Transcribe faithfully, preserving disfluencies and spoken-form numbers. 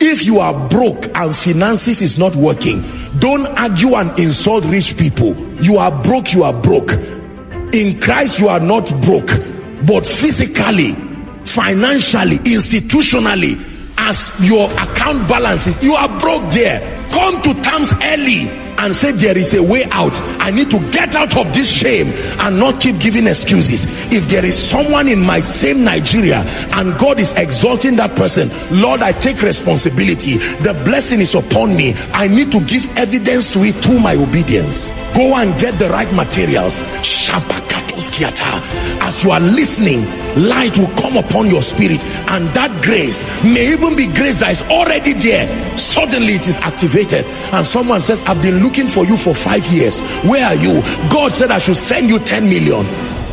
If you are broke and finances is not working, don't argue and insult rich people. You are broke, you are broke. In Christ you are not broke, but physically, financially, institutionally, as your account balances, you are broke there. Come to terms early and say there is a way out. I need to get out of this shame and not keep giving excuses. If there is someone in my same Nigeria and God is exalting that person, Lord, I take responsibility. The blessing is upon me. I need to give evidence to it through my obedience. Go and get the right materials. As you are listening, light will come upon your spirit, and that grace may even be grace that is already there. Suddenly it is activated, and someone says, I've been looking for you for five years. Where are you? God said I should send you ten million.